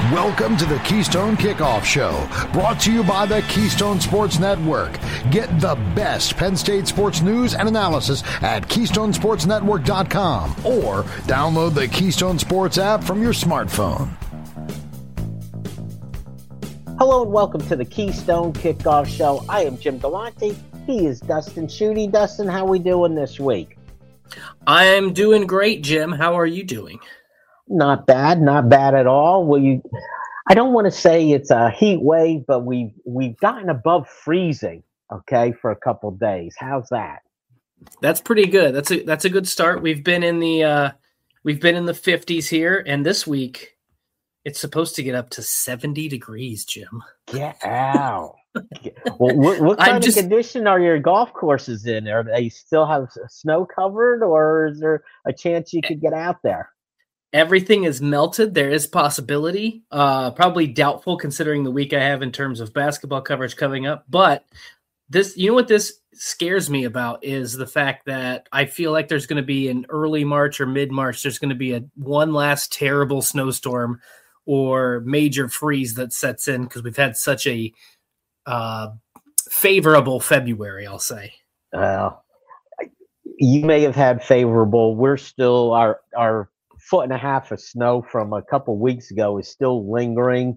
Welcome to the Keystone Kickoff Show, brought to you by the Keystone Sports Network. Get the best Penn State sports news and analysis at KeystoneSportsNetwork.com or download the Keystone Sports app from your smartphone. Hello and welcome to the Keystone Kickoff Show. I am Jim Galante. He is Dustin Schutte. Dustin, how are we doing this week? I'm doing great, Jim. How are you doing? Not bad at all. I don't want to say it's a heat wave, but we've gotten above freezing, okay, for a couple days. How's that? That's pretty good. That's a good start. We've been in the 50s here, and this week it's supposed to get up to 70 degrees, Jim. Get out. Well, what kind of condition are your golf courses in? Are they still have snow covered, or is there a chance you could get out there? Everything is melted. There is possibility. Probably doubtful considering the week I have in terms of basketball coverage coming up. But this, you know what this scares me about is the fact that I feel like there's going to be in early March or mid-March, there's going to be one last terrible snowstorm or major freeze that sets in because we've had such a favorable February, I'll say. You may have had favorable. We're still our foot and a half of snow from a couple weeks ago is still lingering.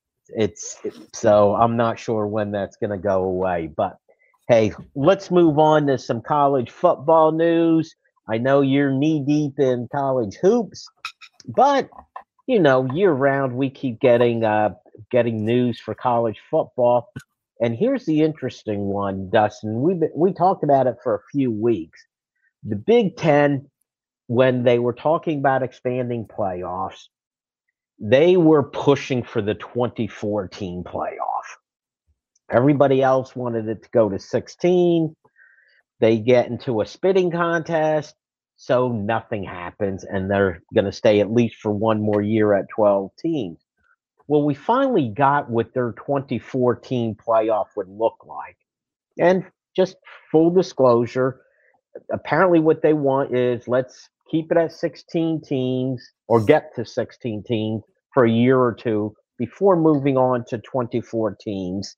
So I'm not sure when that's going to go away. But hey, let's move on to some college football news. I know you're knee deep in college hoops, but you know, year round we keep getting news for college football. And here's the interesting one, Dustin. We talked about it for a few weeks. The Big Ten, when they were talking about expanding playoffs, they were pushing for the 2014 playoff. Everybody else wanted it to go to 16. They get into a spitting contest, so nothing happens, and they're going to stay at least for one more year at 12 teams. Well, we finally got what their 2014 playoff would look like. And just full disclosure, apparently what they want is let's keep it at 16 teams or get to 16 teams for a year or two before moving on to 24 teams.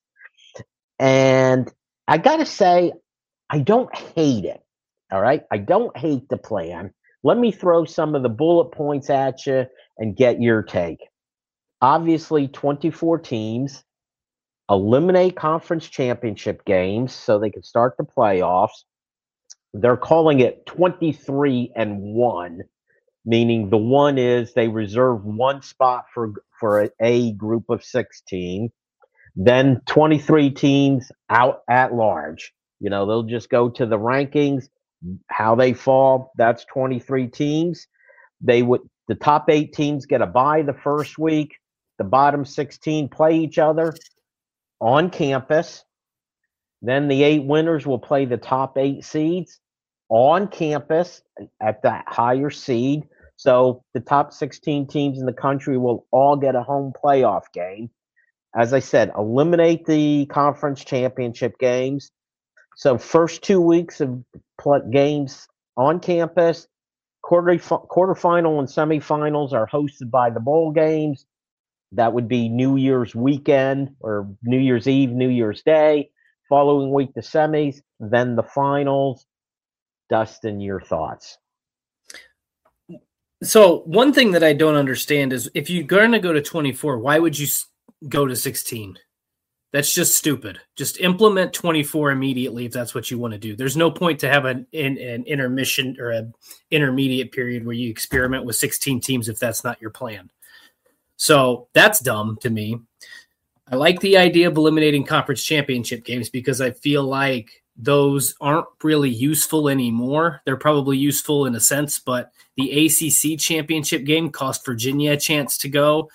And I got to say, I don't hate it. All right. I don't hate the plan. Let me throw some of the bullet points at you and get your take. Obviously, 24 teams, eliminate conference championship games so they can start the playoffs. They're calling it 23-1, meaning the one is they reserve one spot for a group of 16. Then 23 teams out at large. You know, they'll just go to the rankings, how they fall. That's 23 teams. The top 8 teams get a bye the first week. The bottom 16 play each other on campus. Then the 8 winners will play the top 8 seeds on campus at that higher seed. So the top 16 teams in the country will all get a home playoff game. As I said, eliminate the conference championship games. So first 2 weeks of games on campus, quarterfinal and semifinals are hosted by the bowl games. That would be New Year's weekend or New Year's Eve, New Year's Day. Following week, the semis, then the finals. Dustin, your thoughts? So one thing that I don't understand is if you're going to go to 24, why would you go to 16? That's just stupid. Just implement 24 immediately if that's what you want to do. There's no point to have an intermission or an intermediate period where you experiment with 16 teams if that's not your plan. So that's dumb to me. I like the idea of eliminating conference championship games because I feel like those aren't really useful anymore. They're probably useful in a sense, but the ACC championship game cost Virginia a chance to go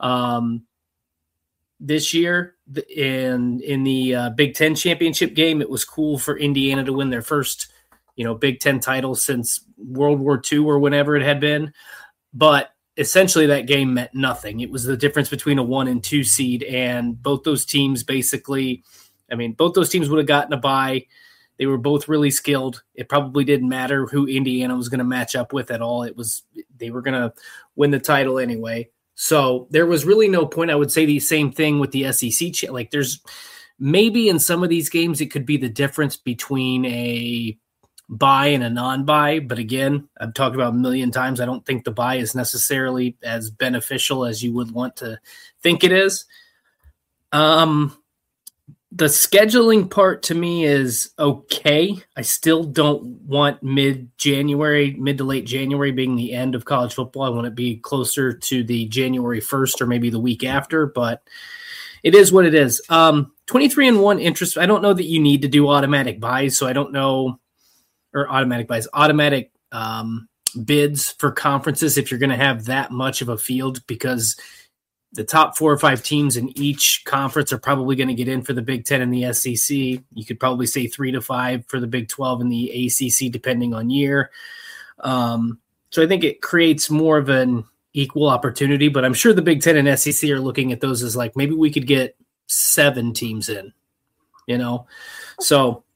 this year. In the Big Ten championship game, it was cool for Indiana to win their first, Big Ten title since World War II or whenever it had been. But essentially that game meant nothing. It was the difference between a 1 and 2 seed, and both those teams would have gotten a bye. They were both really skilled. It probably didn't matter who Indiana was going to match up with at all. They were going to win the title anyway. So there was really no point. I would say the same thing with the SEC. Like there's maybe in some of these games, it could be the difference between a bye and a non-bye. But again, I've talked about a million times. I don't think the bye is necessarily as beneficial as you would want to think it is. The scheduling part to me is okay. I still don't want mid to late January being the end of college football. I want it to be closer to the January 1st or maybe the week after, but it is what it is. 23-1 interest. I don't know that you need to do automatic buys, so I don't know, or automatic buys, automatic bids for conferences if you're going to have that much of a field, because the top 4 or 5 teams in each conference are probably going to get in for the Big Ten and the SEC. You could probably say 3 to 5 for the Big 12 and the ACC, depending on year. So I think it creates more of an equal opportunity, but I'm sure the Big Ten and SEC are looking at those as like, maybe we could get 7 teams in, So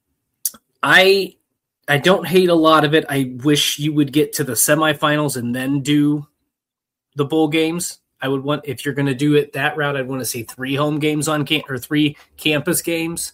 I don't hate a lot of it. I wish you would get to the semifinals and then do the bowl games. I would want, if you're going to do it that route, I'd want to see 3 home games on or 3 campus games.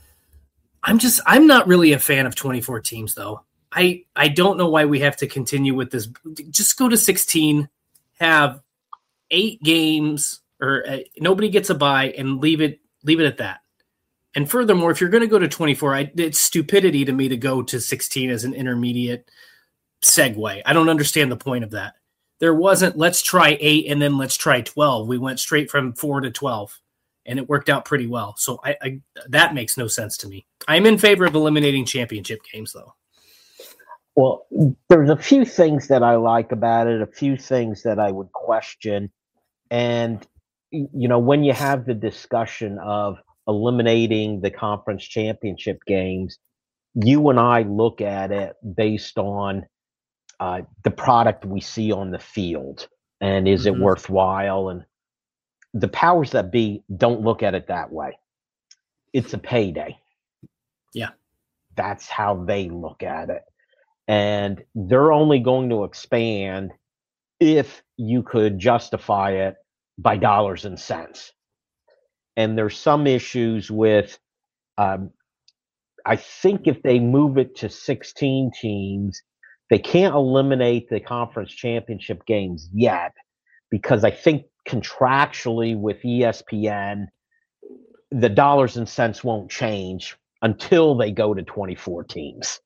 I'm not really a fan of 24 teams though. I don't know why we have to continue with this. Just go to 16, have 8 games, or nobody gets a bye, and leave it at that. And furthermore, if you're going to go to 24, it's stupidity to me to go to 16 as an intermediate segue. I don't understand the point of that. There wasn't, let's try 8 and then let's try 12. We went straight from 4 to 12, and it worked out pretty well. So that makes no sense to me. I'm in favor of eliminating championship games, though. Well, there's a few things that I like about it, a few things that I would question. And, when you have the discussion of eliminating the conference championship games, you and I look at it based on the product we see on the field, and is it worthwhile? And the powers that be don't look at it that way. It's a payday. Yeah. That's how they look at it. And they're only going to expand if you could justify it by dollars and cents. And there's some issues with, I think if they move it to 16 teams, they can't eliminate the conference championship games yet, because I think contractually with ESPN, the dollars and cents won't change until they go to 24 teams.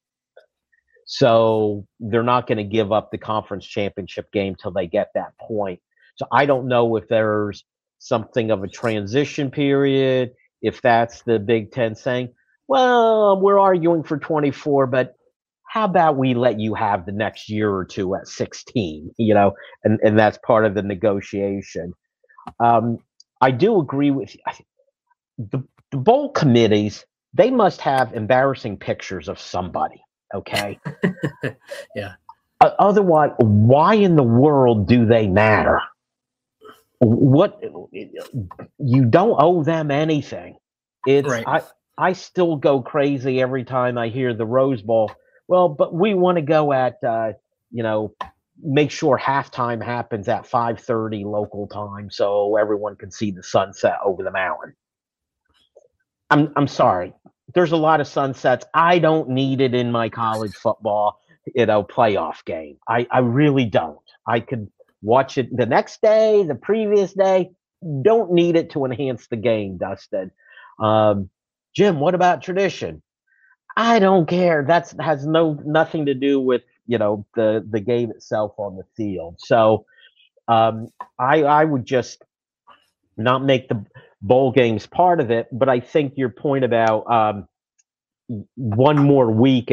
So they're not going to give up the conference championship game till they get that point. So I don't know if there's something of a transition period, if that's the Big Ten saying, well, we're arguing for 24, but how about we let you have the next year or two at 16, and that's part of the negotiation. I do agree with you. The bowl committees, they must have embarrassing pictures of somebody, okay? Yeah. Otherwise, why in the world do they matter? What, you don't owe them anything. It's right. I still go crazy every time I hear the Rose Bowl. Well, but we want to go at, make sure halftime happens at 5:30 local time so everyone can see the sunset over the mountain. I'm sorry. There's a lot of sunsets. I don't need it in my college football, playoff game. I really don't. I could watch it the next day, the previous day. Don't need it to enhance the game, Dustin. Jim, what about tradition? I don't care. That has nothing to do with, the game itself on the field. So I would just not make the bowl games part of it. But I think your point about one more week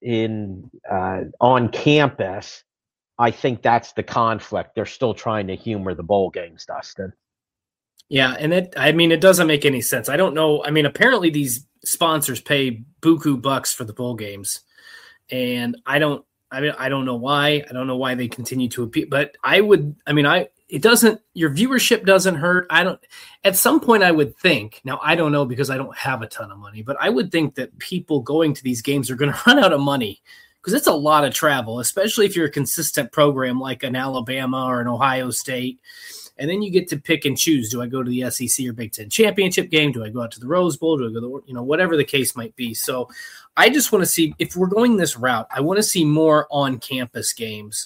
on campus, I think that's the conflict. They're still trying to humor the bowl games, Dustin. Yeah, and it doesn't make any sense. I don't know. I mean, apparently these sponsors pay buku bucks for the bowl games, and I don't know why. I don't know why they continue to appeal. But it doesn't. Your viewership doesn't hurt. At some point, I would think. Now, I don't know because I don't have a ton of money, but I would think that people going to these games are going to run out of money because it's a lot of travel, especially if you're a consistent program like an Alabama or an Ohio State. And then you get to pick and choose. Do I go to the SEC or Big Ten championship game? Do I go out to the Rose Bowl? Do I go to, whatever the case might be. So I just want to see, if we're going this route, I want to see more on-campus games.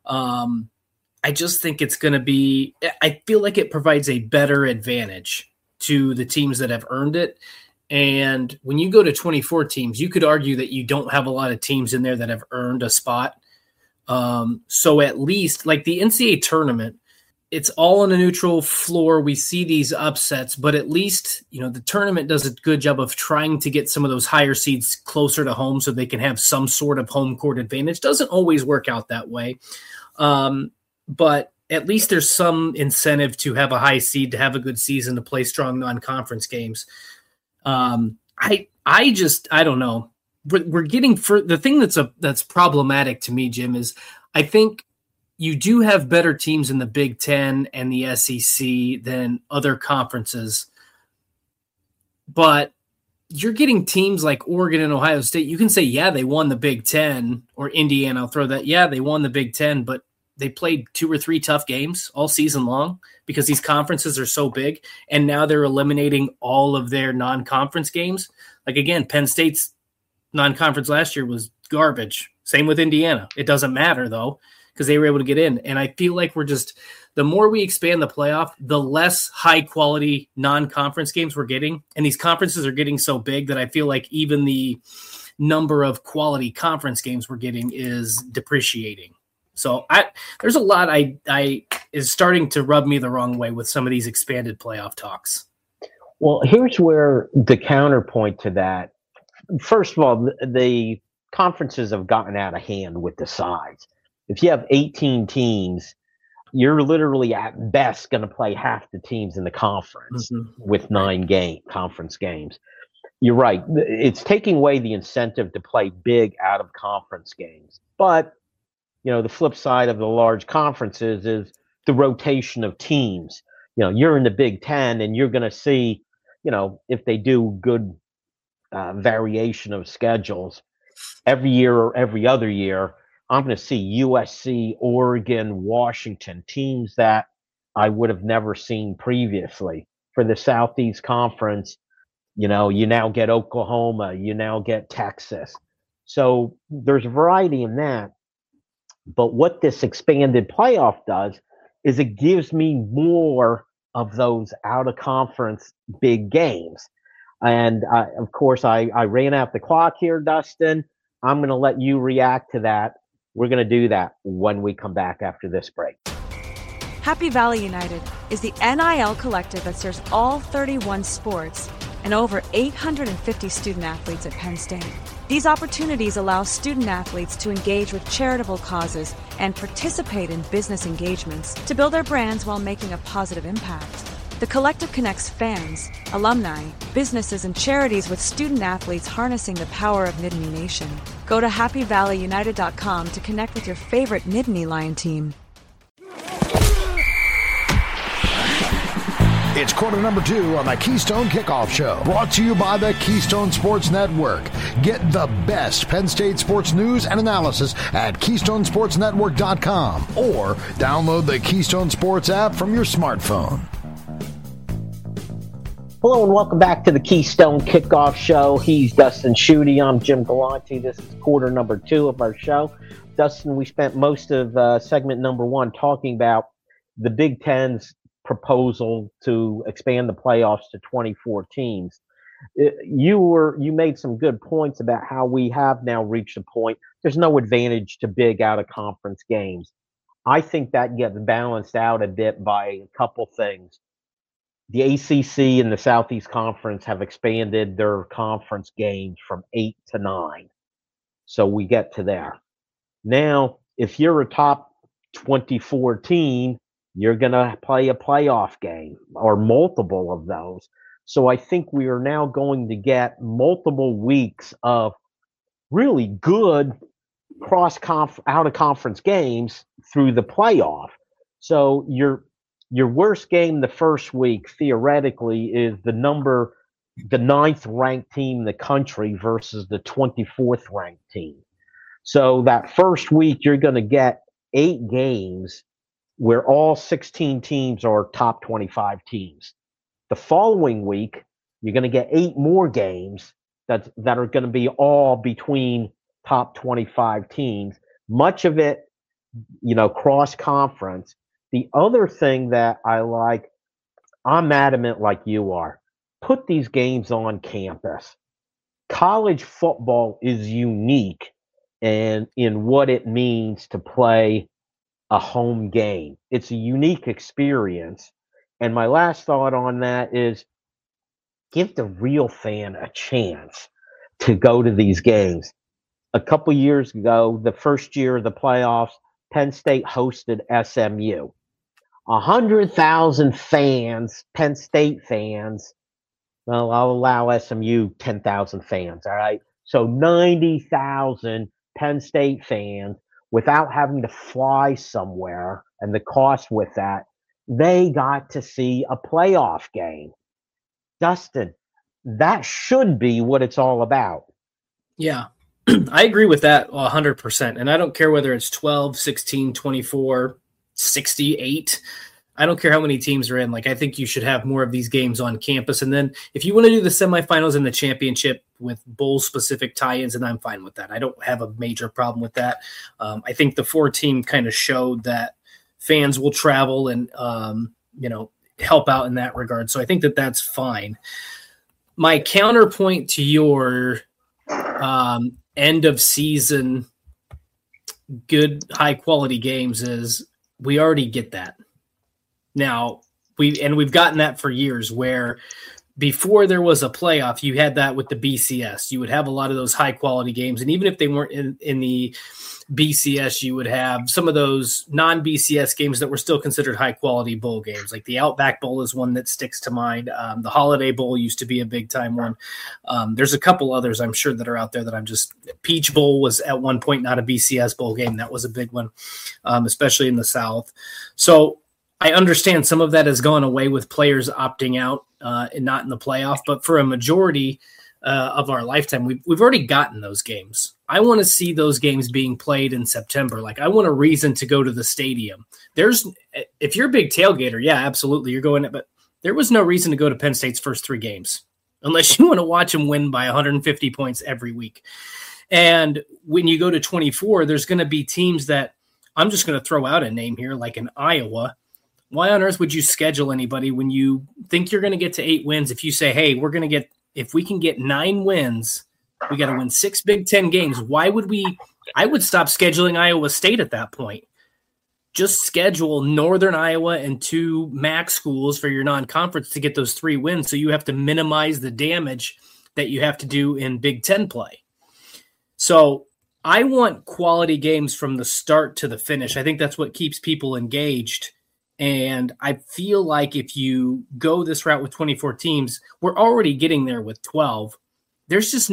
I just think it's going to be – I feel like it provides a better advantage to the teams that have earned it. And when you go to 24 teams, you could argue that you don't have a lot of teams in there that have earned a spot. So at least, like the NCAA tournament, it's all on a neutral floor. We see these upsets, but at least, the tournament does a good job of trying to get some of those higher seeds closer to home so they can have some sort of home court advantage. Doesn't always work out that way. But at least there's some incentive to have a high seed, to have a good season, to play strong non-conference games. I don't know. We're getting the thing that's problematic to me, Jim, is I think you do have better teams in the Big Ten and the SEC than other conferences, but you're getting teams like Oregon and Ohio State. You can say, yeah, they won the Big Ten, or Indiana. I'll throw that. Yeah, they won the Big Ten, but they played 2 or 3 tough games all season long because these conferences are so big. And now they're eliminating all of their non-conference games. Like, again, Penn State's non-conference last year was garbage. Same with Indiana. It doesn't matter, though, because they were able to get in. And I feel like the more we expand the playoff, the less high-quality non-conference games we're getting. And these conferences are getting so big that I feel like even the number of quality conference games we're getting is depreciating. So there's a lot I is starting to rub me the wrong way with some of these expanded playoff talks. Well, here's where the counterpoint to that. First of all, the conferences have gotten out of hand with the size. If you have 18 teams, you're literally at best going to play half the teams in the conference with 9 conference games. You're right. It's taking away the incentive to play big out of conference games. But the flip side of the large conferences is the rotation of teams. You're in the Big Ten and you're going to see, if they do good variation of schedules every year or every other year, I'm going to see USC, Oregon, Washington, teams that I would have never seen previously. For the Southeast Conference, you now get Oklahoma, you now get Texas. So there's a variety in that. But what this expanded playoff does is it gives me more of those out-of-conference big games. And, of course, I ran out the clock here, Dustin. I'm going to let you react to that. We're going to do that when we come back after this break. Happy Valley United is the NIL collective that serves all 31 sports and over 850 student athletes at Penn State. These opportunities allow student athletes to engage with charitable causes and participate in business engagements to build their brands while making a positive impact. The collective connects fans, alumni, businesses, and charities with student athletes harnessing the power of Nittany Nation. Go to happyvalleyunited.com to connect with your favorite Nittany Lion team. It's quarter number 2 on the Keystone Kickoff Show, brought to you by the Keystone Sports Network. Get the best Penn State sports news and analysis at KeystonesportsNetwork.com or download the Keystone Sports app from your smartphone. Hello and welcome back to the Keystone Kickoff Show. He's Dustin Schutte. I'm Jim Galante. This is quarter number 2 of our show. Dustin, we spent most of segment number 1 talking about the Big Ten's proposal to expand the playoffs to 24 teams. You made some good points about how we have now reached a point. There's no advantage to big out of conference games. I think that gets balanced out a bit by a couple things. The ACC and the Southeast Conference have expanded their conference games from 8 to 9. So we get to there. Now, if you're a top 24 team, you're going to play a playoff game or multiple of those. So I think we are now going to get multiple weeks of really good out-of-conference games through the playoff. So your worst game the first week, theoretically, is the 9th ranked team in the country versus the 24th ranked team. So that first week, you're going to get 8 games where all 16 teams are top 25 teams. The following week, you're going to get 8 more games that are going to be all between top 25 teams. Much of it, cross conference. The other thing that I like, I'm adamant like you are, put these games on campus. College football is unique in what it means to play a home game. It's a unique experience. And my last thought on that is give the real fan a chance to go to these games. A couple years ago, the first year of the playoffs, Penn State hosted SMU. 100,000 fans, Penn State fans. Well, I'll allow SMU 10,000 fans, all right? So 90,000 Penn State fans without having to fly somewhere and the cost with that, they got to see a playoff game. Dustin, that should be what it's all about. Yeah, I agree with that 100%. And I don't care whether it's 12, 16, 24, 68. I don't care how many teams are in. Like, I think you should have more of these games on campus. And then if you want to do the semifinals and the championship with bowl-specific tie-ins, and I'm fine with that. I don't have a major problem with that. I think the 4-team kind of showed that fans will travel and, help out in that regard. So I think that that's fine. My counterpoint to your end of season good high quality games is we already get that. Now we've gotten that for years, where before there was a playoff, you had that with the BCS. You would have a lot of those high quality games. And even if they weren't in the BCS, you would have some of those non-BCS games that were still considered high quality bowl games. Like the Outback Bowl is one that sticks to mind. The Holiday Bowl used to be a big time one. There's a couple others I'm sure that are out there that Peach Bowl was at one point not a BCS bowl game. That was a big one, especially in the South. So I understand some of that has gone away with players opting out and not in the playoff, but for a majority of our lifetime, we've already gotten those games. I want to see those games being played in September. Like, I want a reason to go to the stadium. If you're a big tailgater, yeah, absolutely, you're going. But there was no reason to go to Penn State's first 3 games unless you want to watch them win by 150 points every week. And when you go to 24, there's going to be teams that I'm just going to throw out a name here, like in Iowa. Why on earth would you schedule anybody when you think you're going to get to 8 wins? If you say, hey, if we can get 9 wins, we got to win 6 Big Ten games. Why would we? I would stop scheduling Iowa State at that point. Just schedule Northern Iowa and 2 MAC schools for your non-conference to get those 3 wins. So you have to minimize the damage that you have to do in Big Ten play. So I want quality games from the start to the finish. I think that's what keeps people engaged. And I feel like if you go this route with 24 teams, we're already getting there with 12. There's just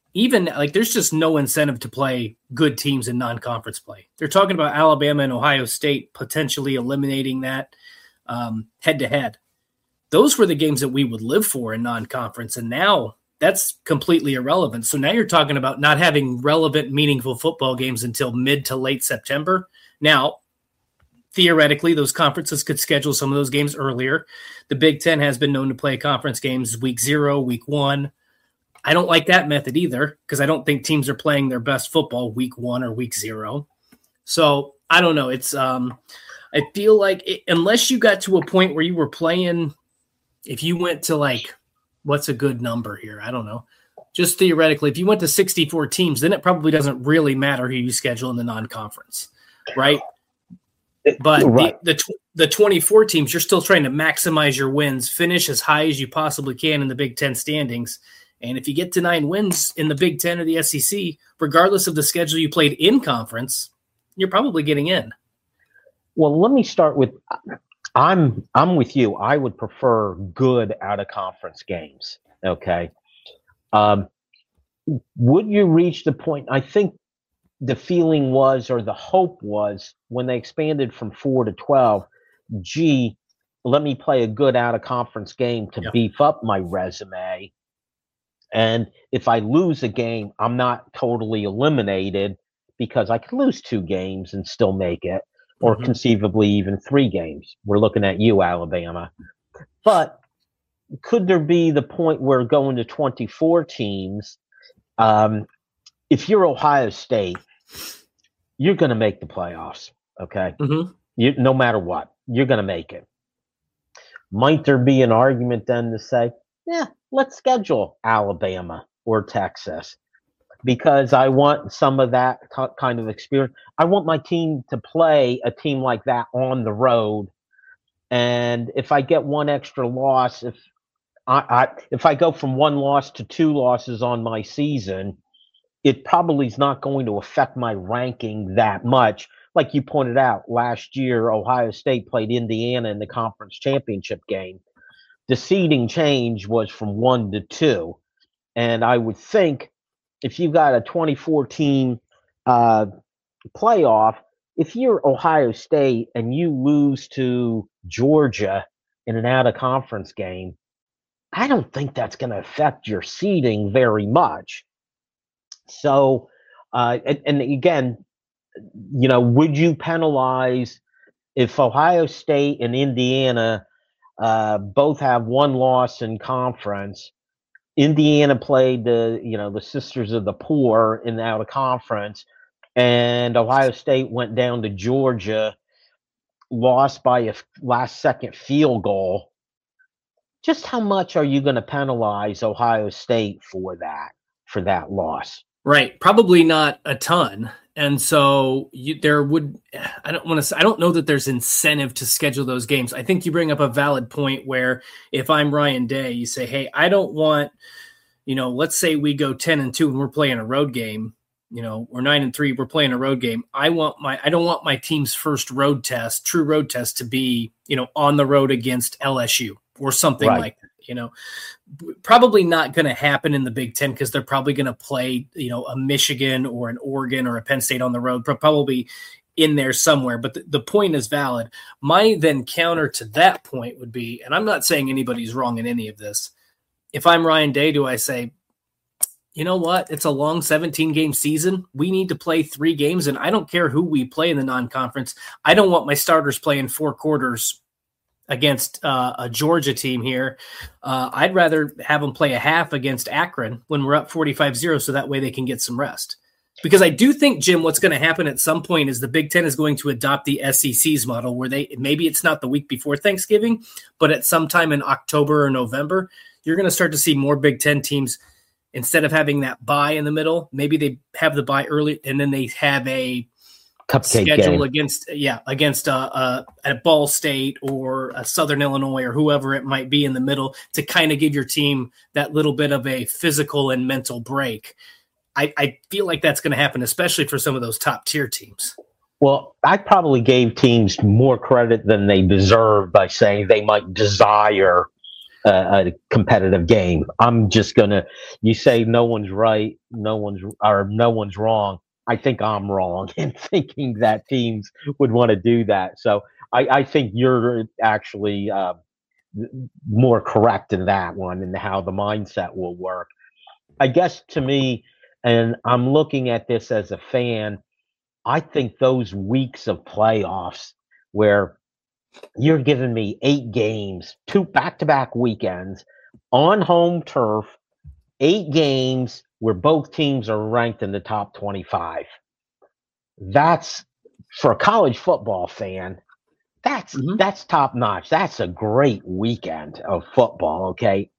no incentive to play good teams in non-conference play. They're talking about Alabama and Ohio State potentially eliminating that head-to-head. Those were the games that we would live for in non-conference, and now that's completely irrelevant. So now you're talking about not having relevant, meaningful football games until mid to late September. Now, theoretically, those conferences could schedule some of those games earlier. The Big Ten has been known to play conference games week 0, week 1. I don't like that method either, because I don't think teams are playing their best football week 1 or week 0. So I don't know. It's I feel like unless you got to a point where you were playing, if you went to what's a good number here? I don't know. Just theoretically, if you went to 64 teams, then it probably doesn't really matter who you schedule in the non-conference, right? But right. The 24 teams, you're still trying to maximize your wins, finish as high as you possibly can in the Big Ten standings. And if you get to 9 wins in the Big Ten or the SEC, regardless of the schedule you played in conference, you're probably getting in. Well, let me start with I'm with you. I would prefer good out-of-conference games, okay? Would you reach the point – I think the feeling was, or the hope was, when they expanded from 4 to 12, gee, let me play a good out-of-conference game to beef up my resume. And if I lose a game, I'm not totally eliminated because I could lose 2 games and still make it, or conceivably even 3 games. We're looking at you, Alabama. But could there be the point where going to 24 teams, if you're Ohio State, you're going to make the playoffs, okay? No matter what, you're going to make it. Might there be an argument then to say, yeah, let's schedule Alabama or Texas? Because I want some of that kind of experience. I want my team to play a team like that on the road. And if I get one extra loss, if I go from 1 loss to 2 losses on my season, it probably is not going to affect my ranking that much. Like you pointed out, last year, Ohio State played Indiana in the conference championship game. The seeding change was from 1 to 2. And I would think if you've got a 24-team playoff, if you're Ohio State and you lose to Georgia in an out-of-conference game, I don't think that's going to affect your seeding very much. So, and again, would you penalize if Ohio State and Indiana both have 1 loss in conference? Indiana played the Sisters of the Poor in the out-of-conference, and Ohio State went down to Georgia, lost by a last-second field goal. Just how much are you going to penalize Ohio State for that loss? Right. Probably not a ton. And so I don't know that there's incentive to schedule those games. I think you bring up a valid point where if I'm Ryan Day, you say, hey, I don't want, let's say we go 10-2 and we're playing a road game, we're 9-3, we're playing a road game. I don't want my team's first true road test to be, on the road against LSU or something like that. Probably not going to happen in the Big Ten because they're probably going to play, a Michigan or an Oregon or a Penn State on the road, probably in there somewhere. But the point is valid. My then counter to that point would be, and I'm not saying anybody's wrong in any of this. If I'm Ryan Day, do I say, you know what? It's a long 17-game season. We need to play 3 games, and I don't care who we play in the non-conference. I don't want my starters playing 4 quarters against a Georgia team here. I'd rather have them play a half against Akron when we're up 45-0 so that way they can get some rest. Because I do think, Jim, what's going to happen at some point is the Big Ten is going to adopt the SEC's model where maybe it's not the week before Thanksgiving, but at some time in October or November, you're going to start to see more Big Ten teams, instead of having that bye in the middle, maybe they have the bye early and then they have a cupcake schedule game against a Ball State or a Southern Illinois or whoever it might be in the middle to kind of give your team that little bit of a physical and mental break. I feel like that's going to happen, especially for some of those top tier teams. Well, I probably gave teams more credit than they deserve by saying they might desire a competitive game. I'm just gonna. You say no one's right, no one's wrong. I think I'm wrong in thinking that teams would want to do that. So I think you're actually more correct in that one and how the mindset will work. I guess to me, and I'm looking at this as a fan, I think those weeks of playoffs where you're giving me 8 games, 2 back-to-back weekends on home turf, 8 games where both teams are ranked in the top 25. That's, for a college football fan, that's top notch. That's a great weekend of football. Okay.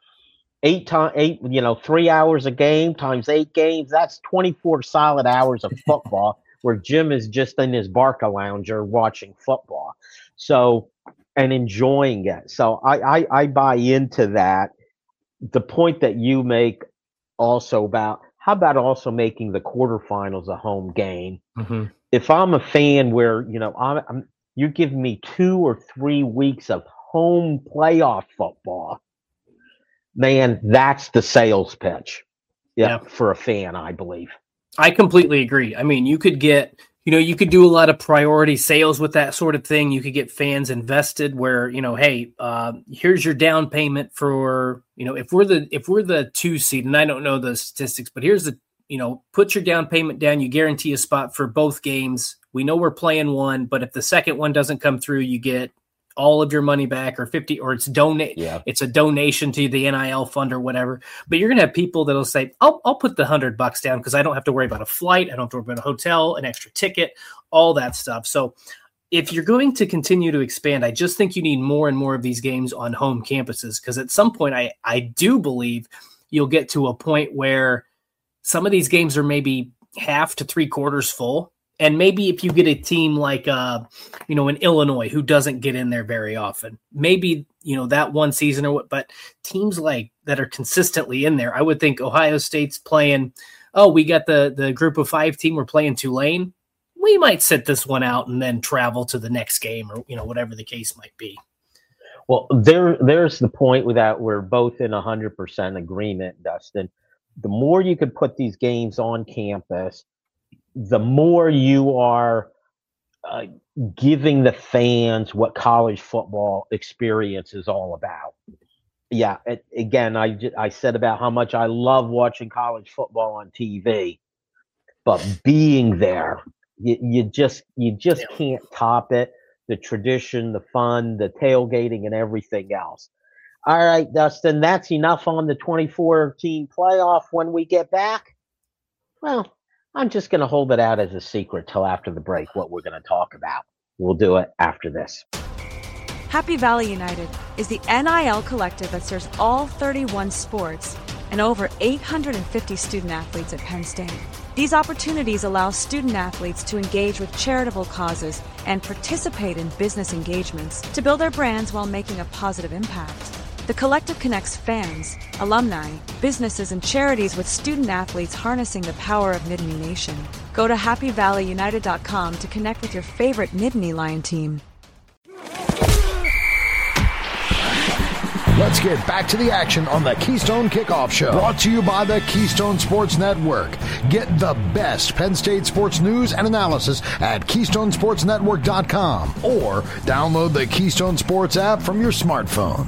3 hours a game times 8 games. That's 24 solid hours of football where Jim is just in his Barca lounger watching football. So, and enjoying it. So I buy into that. The point that you make also about, how about also making the quarterfinals a home game? Mm-hmm. If I'm a fan where, you're giving me 2 or 3 weeks of home playoff football, man, that's the sales pitch. Yeah, for a fan, I believe. I completely agree. I mean, you could get, you could do a lot of priority sales with that sort of thing. You could get fans invested where, hey, here's your down payment for, if we're the 2 seed, and I don't know the statistics, but here's put your down payment down. You guarantee a spot for both games. We know we're playing one, but if the second one doesn't come through, you get all of your money back, or 50, or it's it's a donation to the NIL fund or whatever. But you're going to have people that'll say, I'll put the $100 down because I don't have to worry about a flight. I don't have to worry about a hotel, an extra ticket, all that stuff. So if you're going to continue to expand, I just think you need more and more of these games on home campuses, because at some point I do believe you'll get to a point where some of these games are maybe half to 3/4 full. And maybe if you get a team like, in Illinois who doesn't get in there very often, maybe, that one season or what, but teams like that are consistently in there, I would think Ohio State's playing, we got the group of 5 team, we're playing Tulane. We might sit this one out and then travel to the next game, or, whatever the case might be. Well, there's the point with that. We're both in 100% agreement, Dustin. The more you could put these games on campus, the more you are giving the fans what college football experience is all about. Yeah, again, I said about how much I love watching college football on TV, but being there, you just can't top it. The tradition, the fun, the tailgating, and everything else. All right, Dustin, that's enough on the 24-team playoff. When we get back, well, I'm just going to hold it out as a secret till after the break, what we're going to talk about. We'll do it after this. Happy Valley United is the NIL collective that serves all 31 sports and over 850 student athletes at Penn State. These opportunities allow student athletes to engage with charitable causes and participate in business engagements to build their brands while making a positive impact. The collective connects fans, alumni, businesses, and charities with student athletes harnessing the power of Nittany Nation. Go to happyvalleyunited.com to connect with your favorite Nittany Lion team. Let's get back to the action on the Keystone Kickoff Show. Brought to you by the Keystone Sports Network. Get the best Penn State sports news and analysis at KeystoneSportsNetwork.com or download the Keystone Sports app from your smartphone.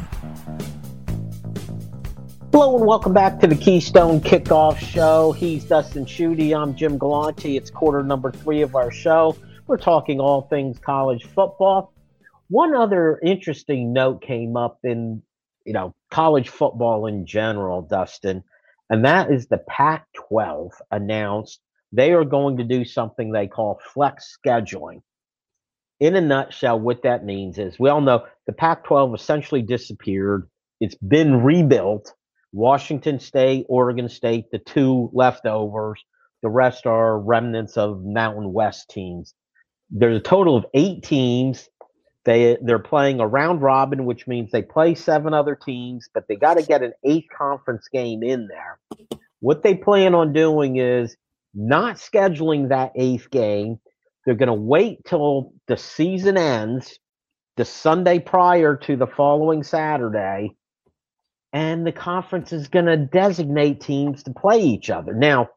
Hello and welcome back to the Keystone Kickoff Show. He's Dustin Schutte. I'm Jim Galante. It's quarter number 3 of our show. We're talking all things college football. One other interesting note came up in, college football in general, Dustin, and that is the Pac-12 announced they are going to do something they call flex scheduling. In a nutshell, what that means is, we all know the Pac-12 essentially disappeared. It's been rebuilt. Washington State, Oregon State, the 2 leftovers. The rest are remnants of Mountain West teams. There's a total of 8 teams. They're playing a round robin, which means they play 7 other teams, but they got to get an 8th conference game in there. What they plan on doing is not scheduling that 8th game. They're going to wait till the season ends, the Sunday prior to the following Saturday, and the conference is going to designate teams to play each other. Now,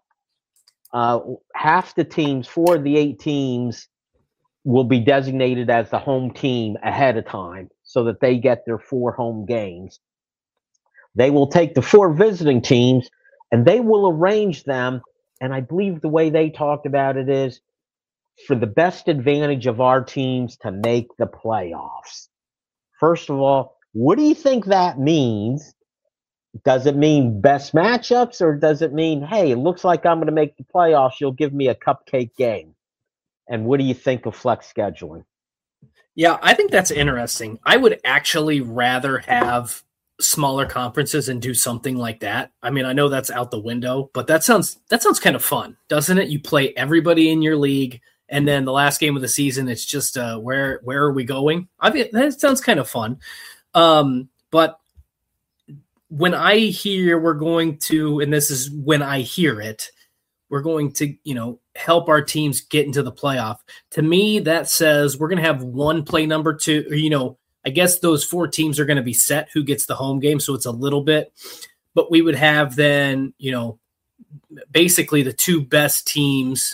half the teams, 4 of the 8 teams, will be designated as the home team ahead of time so that they get their 4 home games. They will take the 4 visiting teams and they will arrange them. And I believe the way they talked about it is for the best advantage of our teams to make the playoffs. First of all, what do you think that means? Does it mean best matchups, or does it mean, hey, it looks like I'm going to make the playoffs, you'll give me a cupcake game? And what do you think of flex scheduling? Yeah, I think that's interesting. I would actually rather have smaller conferences and do something like that. I mean, I know that's out the window, but that sounds kind of fun, doesn't it? You play everybody in your league, and then the last game of the season, it's just where are we going? I mean, that sounds kind of fun. But when I hear we're going to, and this is when I hear it, we're going to, help our teams get into the playoff. To me, that says we're going to have one play number 2, or, I guess those 4 teams are going to be set who gets the home game. So it's a little bit, but we would have then, basically the 2 best teams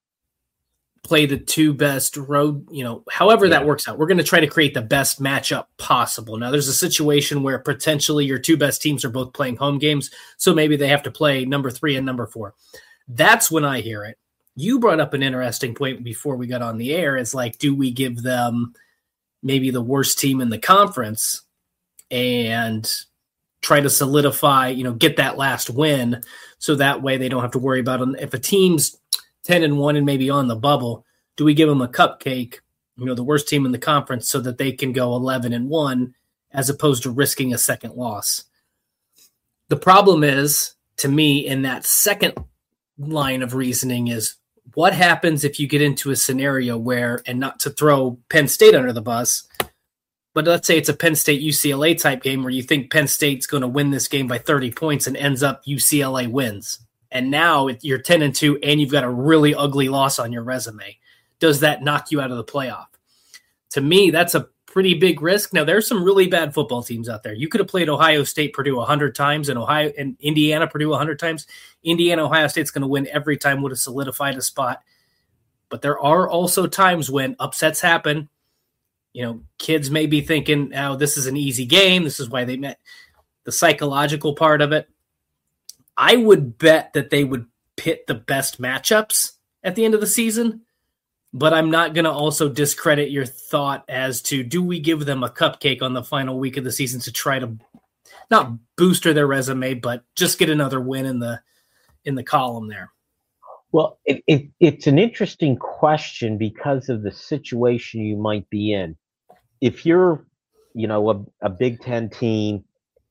play the 2 best road, however that works out. We're going to try to create the best matchup possible. Now there's a situation where potentially your 2 best teams are both playing home games. So maybe they have to play number 3 and number 4. That's when I hear it. You brought up an interesting point before we got on the air. It's like, do we give them maybe the worst team in the conference and try to solidify, get that last win, so that way they don't have to worry about them. If a team's 10-1 and maybe on the bubble, do we give them a cupcake, the worst team in the conference, so that they can go 11-1 as opposed to risking a second loss? The problem is, to me, in that second line of reasoning is, what happens if you get into a scenario where, and not to throw Penn State under the bus, but let's say it's a Penn State UCLA type game where you think Penn State's going to win this game by 30 points and ends up UCLA wins. And now you're 10-2 and you've got a really ugly loss on your resume. Does that knock you out of the playoff? To me, that's a pretty big risk. Now, there's some really bad football teams out there. You could have played Ohio State, Purdue 100 times, and Indiana, Purdue 100 times. Indiana, Ohio State's going to win every time, would have solidified a spot. But there are also times when upsets happen. Kids may be thinking, oh, this is an easy game. This is why they met. The psychological part of it. I would bet that they would pit the best matchups at the end of the season, but I'm not going to also discredit your thought as to, do we give them a cupcake on the final week of the season to try to not booster their resume, but just get another win in the column there? Well, it's an interesting question because of the situation you might be in. If you're, a Big Ten team,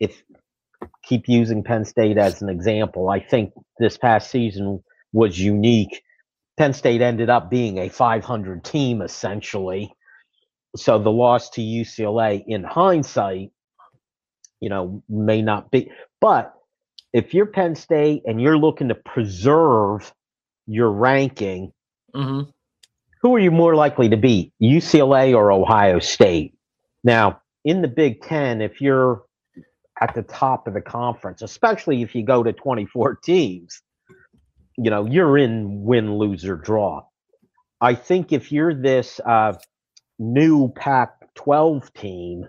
keep using Penn State as an example, I think this past season was unique. Penn State ended up being a 500 team, essentially. So the loss to UCLA, in hindsight, may not be. But if you're Penn State and you're looking to preserve your ranking, mm-hmm. Who are you more likely to beat, UCLA or Ohio State? Now, in the Big Ten, if you're at the top of the conference, especially if you go to 24 teams, you're in win, lose, or draw. I think if you're this new Pac-12 team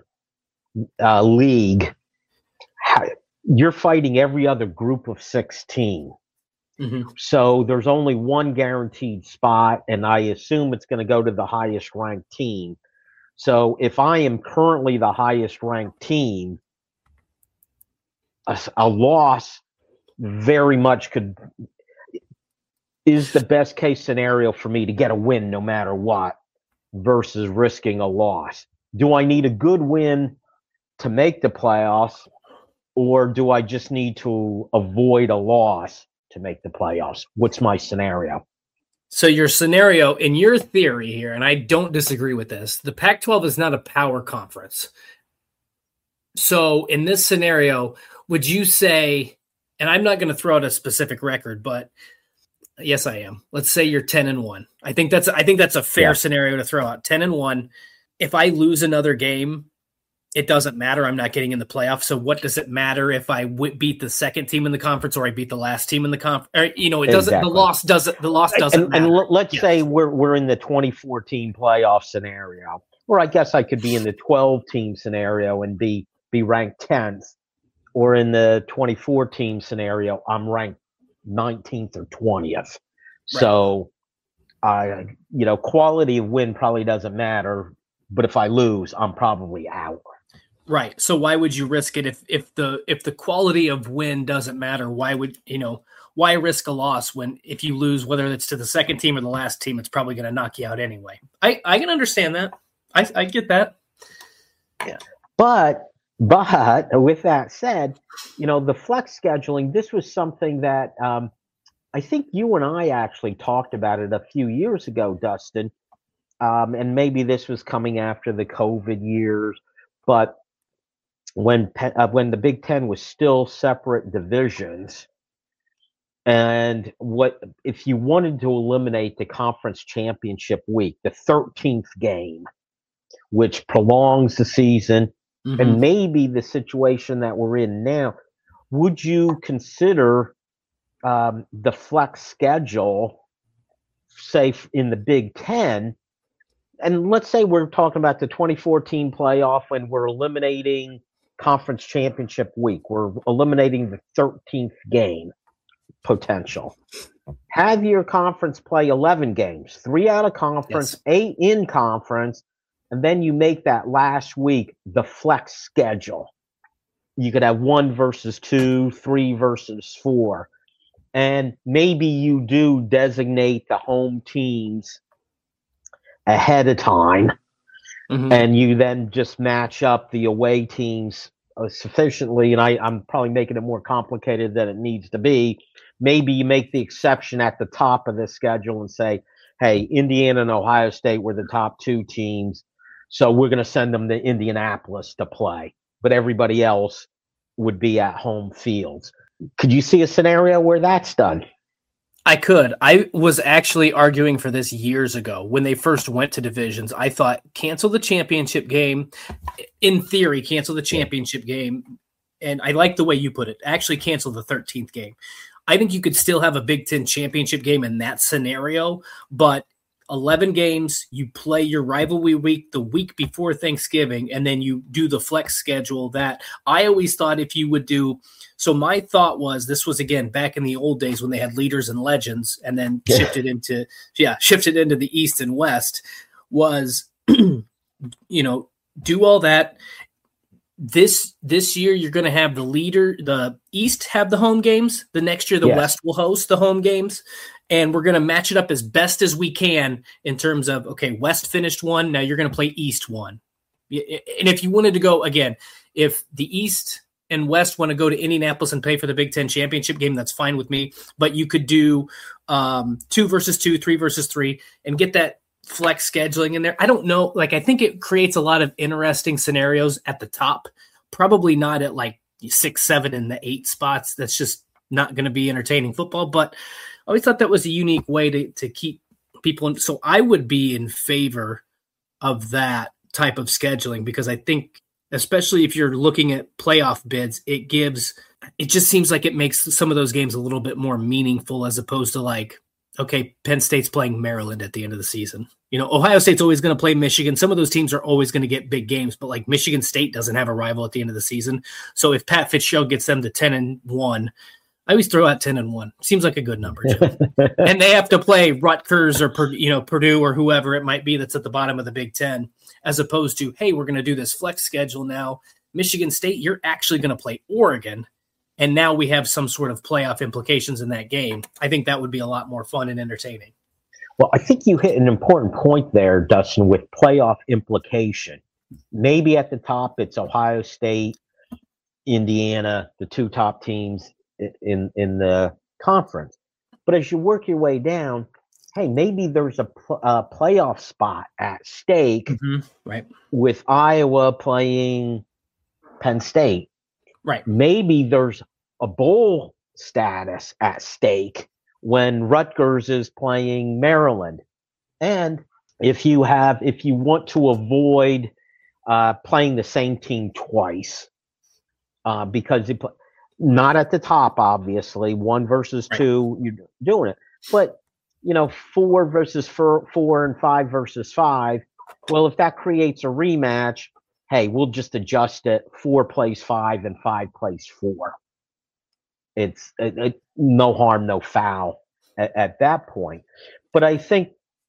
league, you're fighting every other group of 16. Mm-hmm. So there's only one guaranteed spot, and I assume it's going to go to the highest ranked team. So if I am currently the highest ranked team, a loss very much is the best case scenario for me to get a win no matter what, versus risking a loss. Do I need a good win to make the playoffs, or do I just need to avoid a loss to make the playoffs? What's my scenario? So your scenario, in your theory here, and I don't disagree with this, the Pac-12 is not a power conference. So in this scenario, would you say, and I'm not going to throw out a specific record, but yes, I am. Let's say you're 10-1. I think that's a fair scenario to throw out. 10-1. If I lose another game, it doesn't matter. I'm not getting in the playoffs. So what does it matter if I beat the second team in the conference or I beat the last team in the conference? It doesn't. Exactly. The loss doesn't matter. And let's say we're in the 2014 playoff scenario, or I guess I could be in the 12-team scenario and be ranked 10th, or in the 24-team scenario, I'm ranked 19th or 20th. Right. So, quality of win probably doesn't matter, but if I lose, I'm probably out. Right. So why would you risk it if the quality of win doesn't matter? Why risk a loss when, if you lose, whether it's to the second team or the last team, it's probably going to knock you out anyway? I can understand that. I get that. Yeah. But with that said, the flex scheduling, this was something that I think you and I actually talked about it a few years ago, Dustin. And maybe this was coming after the COVID years, but when the Big Ten was still separate divisions, and if you wanted to eliminate the conference championship week, the 13th game, which prolongs the season, mm-hmm. and maybe the situation that we're in now, would you consider the flex schedule, say in the Big Ten? And let's say we're talking about the 2014 playoff and we're eliminating conference championship week. We're eliminating the 13th game potential. have your conference play 11 games, 3 out of conference, Yes. 8 in conference, and then you make that last week the flex schedule. You could have 1 versus 2, 3 versus 4. And maybe you do designate the home teams ahead of time, and you then just match up the away teams sufficiently. And I'm probably making it more complicated than it needs to be. Maybe you make the exception at the top of the schedule and say, hey, Indiana and Ohio State were the top 2 teams, so we're going to send them to Indianapolis to play. But everybody else would be at home fields. Could you see a scenario where that's done? I could. I was actually arguing for this years ago when they first went to divisions. I thought cancel the championship game. In theory, cancel the championship game. And I like the way you put it. Actually cancel the 13th game. I think you could still have a Big Ten championship game in that scenario, but 11 games, you play your rivalry week the week before Thanksgiving, and then you do the flex schedule that I always thought if you would do. So my thought was, this was again back in the old days when they had leaders and legends and then shifted into the East and West, was, do all that. This year you're going to have the East have the home games. The next year the West will host the home games. And we're going to match it up as best as we can in terms of, okay, West finished 1. Now you're going to play East 1. And if you wanted to go, again, if the East and West want to go to Indianapolis and pay for the Big Ten championship game, that's fine with me. But you could do 2 versus 2, 3 versus 3, and get that flex scheduling in there. I don't know. I think it creates a lot of interesting scenarios at the top. Probably not at 6, 7, and the 8 spots. That's just not going to be entertaining football. But I always thought that was a unique way to keep people in. So I would be in favor of that type of scheduling, because I think, especially if you're looking at playoff bids, it just seems like it makes some of those games a little bit more meaningful, as opposed to okay, Penn State's playing Maryland at the end of the season. Ohio State's always going to play Michigan. Some of those teams are always going to get big games, but Michigan State doesn't have a rival at the end of the season. So if Pat Fitzgerald gets them to 10-1, I always throw out 10-1. Seems like a good number, Joe. And they have to play Rutgers or Purdue or whoever it might be that's at the bottom of the Big Ten, as opposed to, hey, we're going to do this flex schedule now. Michigan State, you're actually going to play Oregon, and now we have some sort of playoff implications in that game. I think that would be a lot more fun and entertaining. Well, I think you hit an important point there, Dustin, with playoff implication. Maybe at the top it's Ohio State, Indiana, the 2 top teams in the conference. But as you work your way down, hey, maybe there's a playoff spot at stake, right? With Iowa playing Penn State. Right. Maybe there's a bowl status at stake when Rutgers is playing Maryland. And if you want to avoid playing the same team twice, because not at the top, obviously, 1 versus 2, you're doing it. But, 4 versus 4 and 5 versus 5, well, if that creates a rematch, hey, we'll just adjust it. 4 plays 5 and 5 plays 4. It's no harm, no foul at that point. But I think,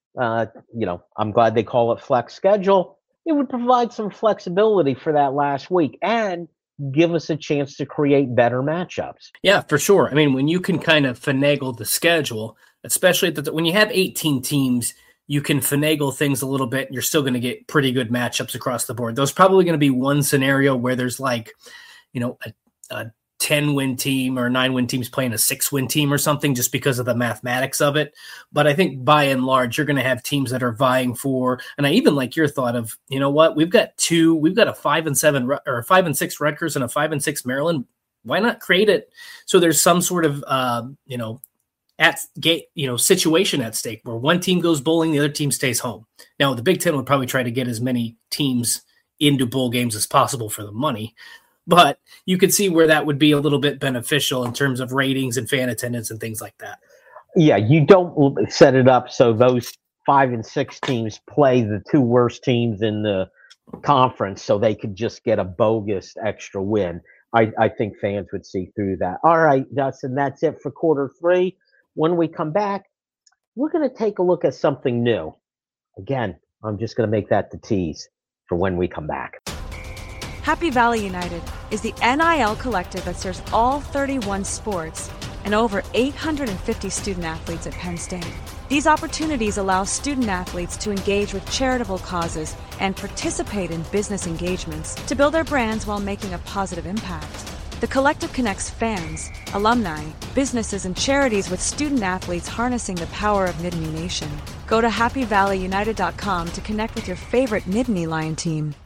I'm glad they call it flex schedule. It would provide some flexibility for that last week and give us a chance to create better matchups. Yeah, for sure. I mean, when you can kind of finagle the schedule, especially when you have 18 teams, you can finagle things a little bit and you're still going to get pretty good matchups across the board. There's probably going to be one scenario where there's a 10-win team or 9-win teams playing a 6-win team or something, just because of the mathematics of it. But I think by and large, you're going to have teams that are vying for, and I even like your thought of, we've got a 5-7 or 5-6 Rutgers and a 5-6 Maryland. Why not create it so there's some sort of, situation at stake where one team goes bowling, the other team stays home. Now the Big Ten would probably try to get as many teams into bowl games as possible for the money, but you could see where that would be a little bit beneficial in terms of ratings and fan attendance and things like that. Yeah, you don't set it up so those 5 and 6 teams play the 2 worst teams in the conference so they could just get a bogus extra win. I think fans would see through that. All right, Dustin, that's it for quarter 3. When we come back, we're going to take a look at something new. Again, I'm just going to make that the tease for when we come back. Happy Valley United is the NIL collective that serves all 31 sports and over 850 student athletes at Penn State. These opportunities allow student athletes to engage with charitable causes and participate in business engagements to build their brands while making a positive impact. The collective connects fans, alumni, businesses, and charities with student athletes harnessing the power of Nittany Nation. Go to happyvalleyunited.com to connect with your favorite Nittany Lion team.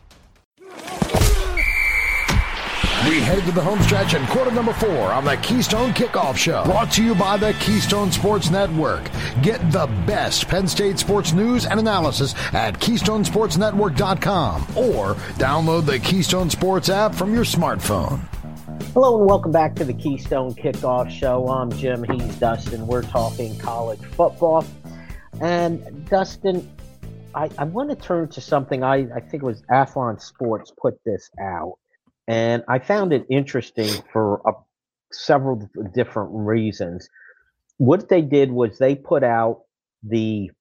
We head to the home stretch in quarter number 4 on the Keystone Kickoff Show. Brought to you by the Keystone Sports Network. Get the best Penn State sports news and analysis at KeystoneSportsNetwork.com or download the Keystone Sports app from your smartphone. Hello and welcome back to the Keystone Kickoff Show. I'm Jim, he's Dustin. We're talking college football. And Dustin, I want to turn to something I think it was Athlon Sports put this out. And I found it interesting for several different reasons. What they did was they put out the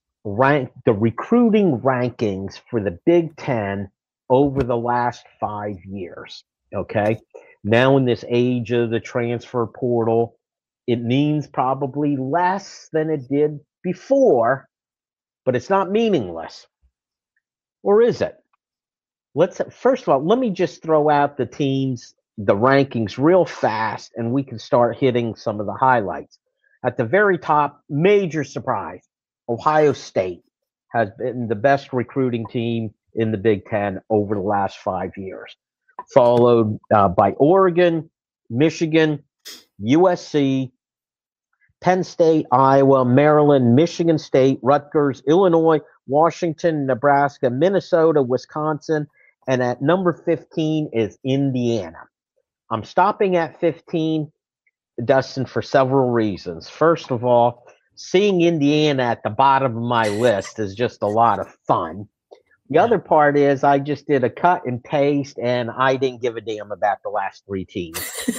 recruiting rankings for the Big Ten over the last 5 years. Okay, now in this age of the transfer portal, it means probably less than it did before, but it's not meaningless. Or is it? First of all, let me just throw out the teams, the rankings real fast, and we can start hitting some of the highlights. At the very top, major surprise, Ohio State has been the best recruiting team in the Big Ten over the last 5 years, followed by Oregon, Michigan, USC, Penn State, Iowa, Maryland, Michigan State, Rutgers, Illinois, Washington, Nebraska, Minnesota, Wisconsin, and at number 15 is Indiana. I'm stopping at 15, Dustin, for several reasons. First of all, seeing Indiana at the bottom of my list is just a lot of fun. The other part is I just did a cut and paste, and I didn't give a damn about the last 3 teams.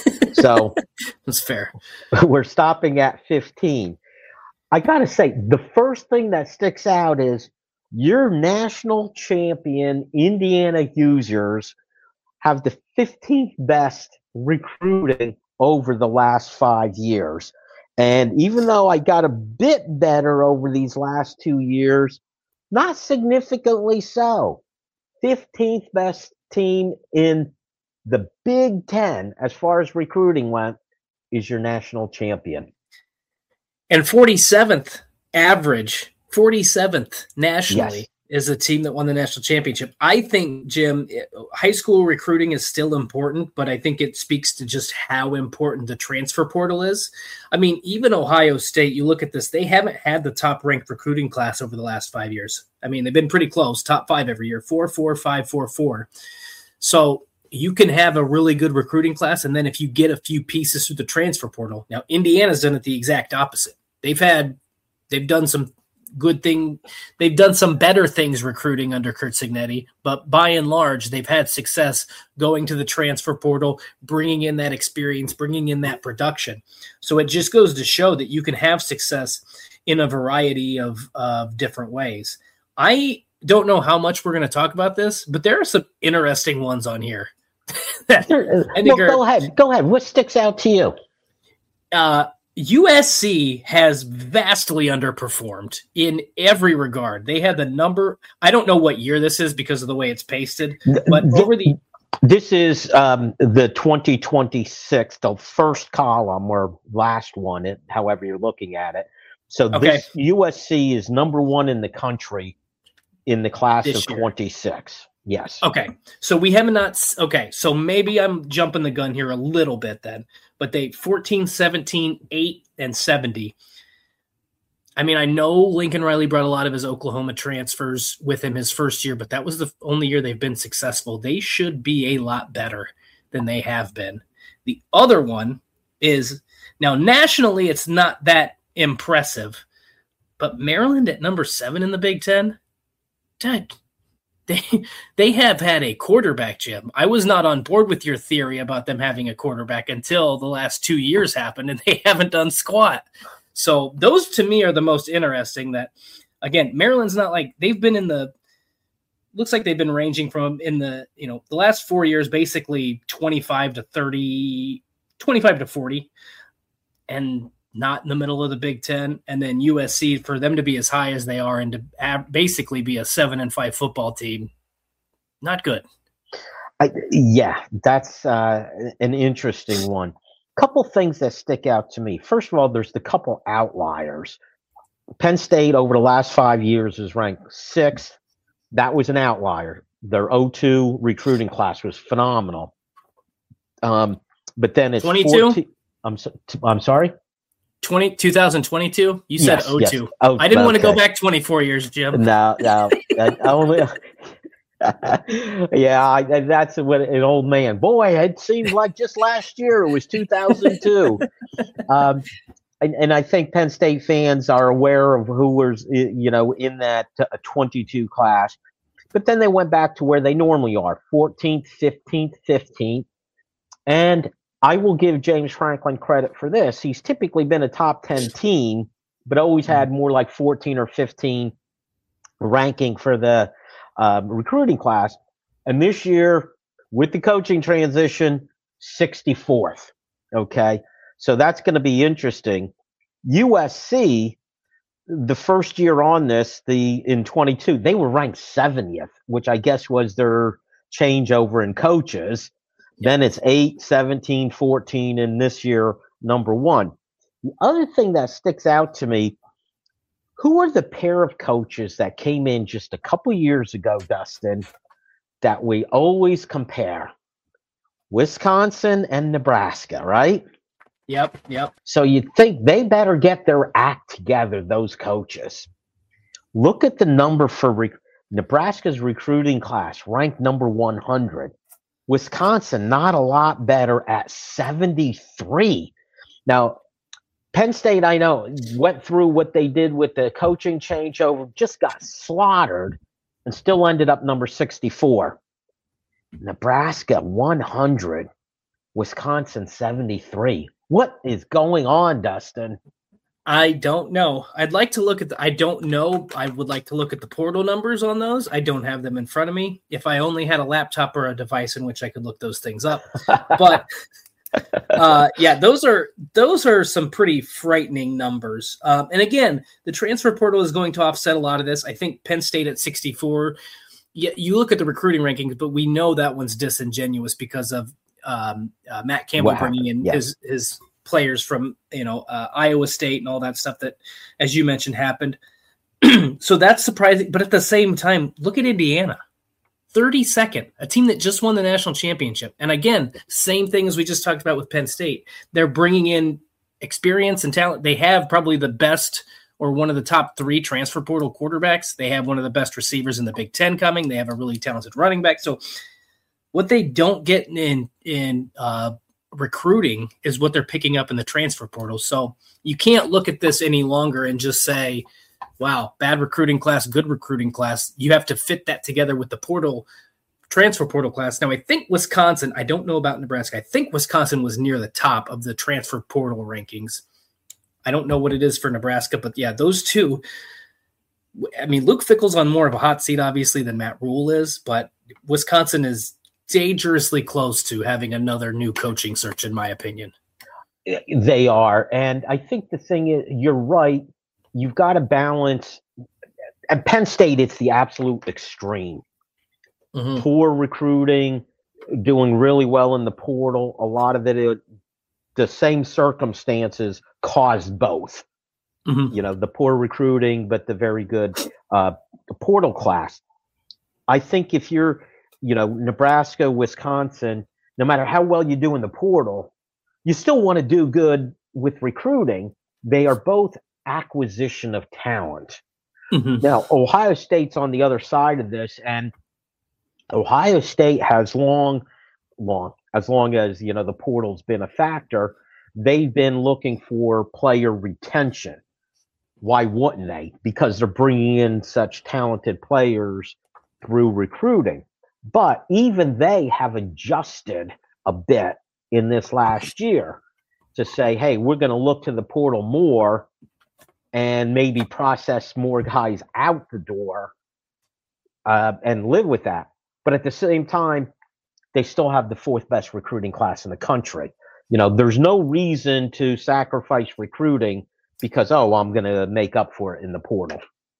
So that's fair. We're stopping at 15. I got to say, the first thing that sticks out is your national champion Indiana Hoosiers have the 15th best recruiting over the last 5 years. And even though I got a bit better over these last 2 years, not significantly so. 15th best team in the Big Ten, as far as recruiting went, is your national champion. And 47th average, 47th nationally is a team that won the national championship. I think, Jim, high school recruiting is still important, but I think it speaks to just how important the transfer portal is. I mean, even Ohio State, you look at this, they haven't had the top-ranked recruiting class over the last 5 years. I mean, they've been pretty close, top 5 every year, 4, 4, 5, 4, 4. So you can have a really good recruiting class, and then if you get a few pieces through the transfer portal. Now, Indiana's done it the exact opposite. They've done some good thing. They've done some better things recruiting under Curt Cignetti, but by and large, they've had success going to the transfer portal, bringing in that experience, bringing in that production. So it just goes to show that you can have success in a variety of different ways. I don't know how much we're going to talk about this, but there are some interesting ones on here. Go ahead. What sticks out to you? USC has vastly underperformed in every regard. They had the number. I don't know what year this is because of the way it's pasted, but this is the 2026, the first column or last one, however you're looking at it. So this USC is number 1 in the country in the class of 26. Yes. Okay. So we have not. Okay. So maybe I'm jumping the gun here a little bit then, but they 14, 17, 8, and 70. I mean, I know Lincoln Riley brought a lot of his Oklahoma transfers with him his first year, but that was the only year they've been successful. They should be a lot better than they have been. The other one is now nationally, it's not that impressive, but Maryland at number 7 in the Big Ten, They have had a quarterback, Jim. I was not on board with your theory about them having a quarterback until the last 2 years happened, and they haven't done squat. So those to me are the most interesting. That again, Maryland's not like they've been in the. Looks like they've been ranging from in the the last 4 years, basically 25 to 30, 25 to 40, and not in the middle of the Big Ten. And then USC, for them to be as high as they are and to basically be a 7-5 football team, not good. Yeah, that's an interesting one. Couple things that stick out to me. First of all, there's the couple outliers. Penn State over the last 5 years is ranked 6th. That was an outlier. Their 02 recruiting class was phenomenal. But then it's 22. I'm sorry. 2022. You said Yes, 02. yes. Oh, I didn't want to go okay. back 24 years, Jim. No. Only. Yeah, that's what an old man. Boy, it seems like just last year it was 2002. And I think Penn State fans are aware of who was, in that 22 class. But then they went back to where they normally are, 14th, 15th, 15th. And I will give James Franklin credit for this. He's typically been a top 10 team, but always had more like 14 or 15 ranking for the recruiting class. And this year, with the coaching transition, 64th. Okay. So that's going to be interesting. USC, the first year on this, in 22, they were ranked 70th, which I guess was their changeover in coaches. Then it's 8, 17, 14, and this year, number 1. The other thing that sticks out to me, who are the pair of coaches that came in just a couple years ago, Dustin, that we always compare? Wisconsin and Nebraska, right? Yep. So you'd think they better get their act together, those coaches. Look at the number for Nebraska's recruiting class, ranked number 100. Wisconsin, not a lot better at 73. Now, Penn State, I know, went through what they did with the coaching changeover, just got slaughtered, and still ended up number 64. Nebraska, 100. Wisconsin, 73. What is going on, Dustin? I don't know. I'd like to look at I don't know. I would like to look at the portal numbers on those. I don't have them in front of me. If I only had a laptop or a device in which I could look those things up. But yeah, those are some pretty frightening numbers. And again, the transfer portal is going to offset a lot of this. I think Penn State at 64. Yeah, you look at the recruiting rankings, but we know that one's disingenuous because of Matt Campbell bringing in his players from Iowa State and all that stuff that, as you mentioned, happened. So that's surprising. But at the same time, look at Indiana, 32nd, a team that just won the national championship. And again, same thing as we just talked about with Penn State. They're bringing in experience and talent. They have probably the best or one of the top 3 transfer portal quarterbacks. They have one of the best receivers in the Big Ten coming. They have a really talented running back. So what they don't get in recruiting is what they're picking up in the transfer portal. So you can't look at this any longer and just say, wow, bad recruiting class, good recruiting class. You have to fit that together with the transfer portal class. Now, I think Wisconsin, I don't know about Nebraska. I think Wisconsin was near the top of the transfer portal rankings. I don't know what it is for Nebraska, but yeah, those two. I mean, Luke Fickell's on more of a hot seat, obviously, than Matt Rule is, but Wisconsin is dangerously close to having another new coaching search, in my opinion. They are. And I think the thing is, you're right. You've got to balance. At Penn State, it's the absolute extreme. Mm-hmm. Poor recruiting, doing really well in the portal. A lot of it, the same circumstances caused both. Mm-hmm. The poor recruiting, but the very good the portal class. I think if you're Nebraska, Wisconsin, no matter how well you do in the portal, you still want to do good with recruiting. They are both acquisition of talent. Mm-hmm. Now, Ohio State's on the other side of this, and Ohio State has as long as the portal's been a factor, they've been looking for player retention. Why wouldn't they? Because they're bringing in such talented players through recruiting. But even they have adjusted a bit in this last year. to say, hey, we're going to look to the portal more and maybe process more guys out the door and live with that. But at the same time, they still have the 4th best recruiting class in the country. There's no reason to sacrifice recruiting because, I'm going to make up for it in the portal.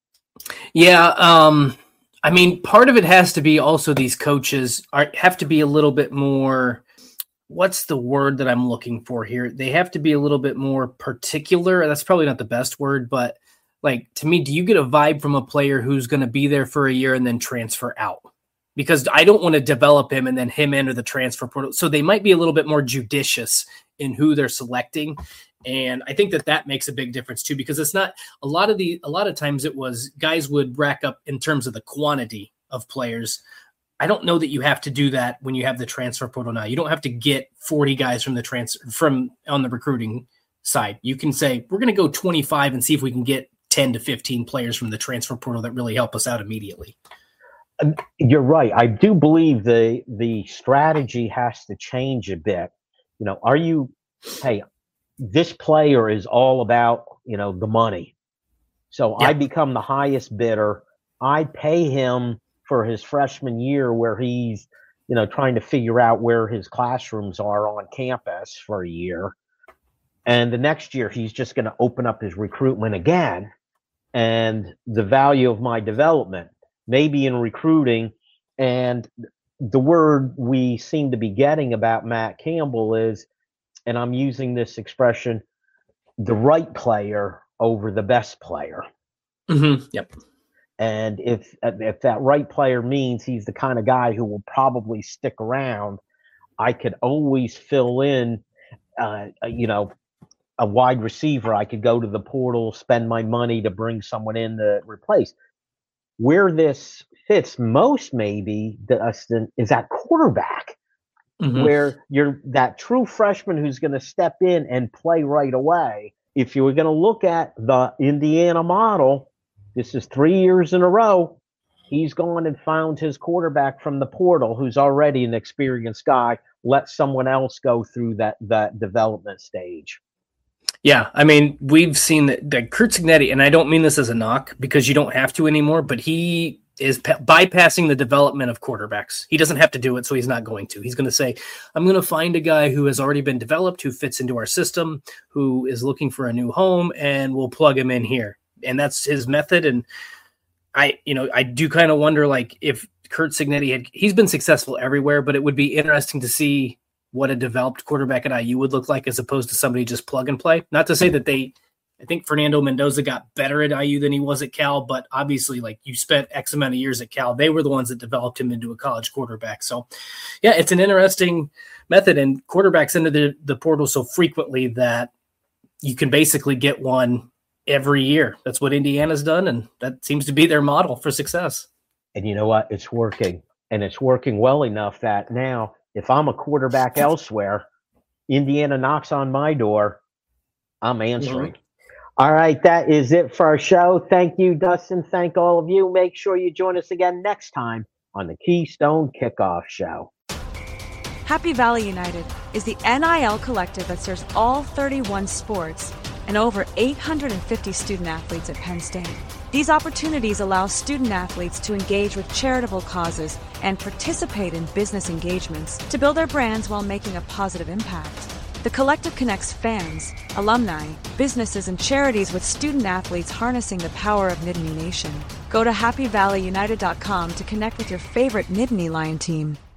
Yeah. I mean, part of it has to be also these coaches have to be a little bit more, what's the word that I'm looking for here? They have to be a little bit more particular. That's probably not the best word, but like, to me, do you get a vibe from a player who's going to be there for a year and then transfer out? Because I don't want to develop him and then him enter the transfer portal. So they might be a little bit more judicious in who they're selecting. And I think that makes a big difference too, because it's not a lot of times it was guys would rack up in terms of the quantity of players. I don't know that you have to do that when you have the transfer portal now. You don't have to get 40 guys from on the recruiting side. You can say, we're going to go 25 and see if we can get 10 to 15 players from the transfer portal that really help us out immediately. You're right. I do believe the strategy has to change a bit. This player is all about, the money. So yeah. I become the highest bidder. I pay him for his freshman year where he's, trying to figure out where his classrooms are on campus for a year. And the next year he's just going to open up his recruitment again. And the value of my development, maybe in recruiting, and the word we seem to be getting about Matt Campbell is, and I'm using this expression, the right player over the best player. Mm-hmm. Yep. And if that right player means he's the kind of guy who will probably stick around, I could always fill in, a wide receiver. I could go to the portal, spend my money to bring someone in to replace. Where this fits most, maybe, Dustin, is at quarterback, mm-hmm. where you're that true freshman who's going to step in and play right away. If you were going to look at the Indiana model, this is 3 years in a row. He's gone and found his quarterback from the portal who's already an experienced guy. Let someone else go through that development stage. Yeah, I mean, we've seen that Curt Cignetti, and I don't mean this as a knock because you don't have to anymore, but he is bypassing the development of quarterbacks. He doesn't have to do it, so he's not going to. He's going to say, I'm going to find a guy who has already been developed, who fits into our system, who is looking for a new home, and we'll plug him in here. And that's his method. And I do kind of wonder, like, if Curt Cignetti he's been successful everywhere, but it would be interesting to see what a developed quarterback at IU would look like as opposed to somebody just plug and play. Not to say that I think Fernando Mendoza got better at IU than he was at Cal, but obviously, like, you spent X amount of years at Cal. They were the ones that developed him into a college quarterback. So, yeah, it's an interesting method, and quarterbacks into the portal so frequently that you can basically get one every year. That's what Indiana's done, and that seems to be their model for success. And you know what? It's working, and it's working well enough that now if I'm a quarterback elsewhere, Indiana knocks on my door, I'm answering. Mm-hmm. All right, that is it for our show. Thank you, Dustin. Thank all of you. Make sure you join us again next time on the Keystone Kickoff Show. Happy Valley United is the NIL collective that serves all 31 sports and over 850 student athletes at Penn State. These opportunities allow student athletes to engage with charitable causes and participate in business engagements to build their brands while making a positive impact. The collective connects fans, alumni, businesses, and charities with student athletes harnessing the power of Nittany Nation. Go to happyvalleyunited.com to connect with your favorite Nittany Lion team.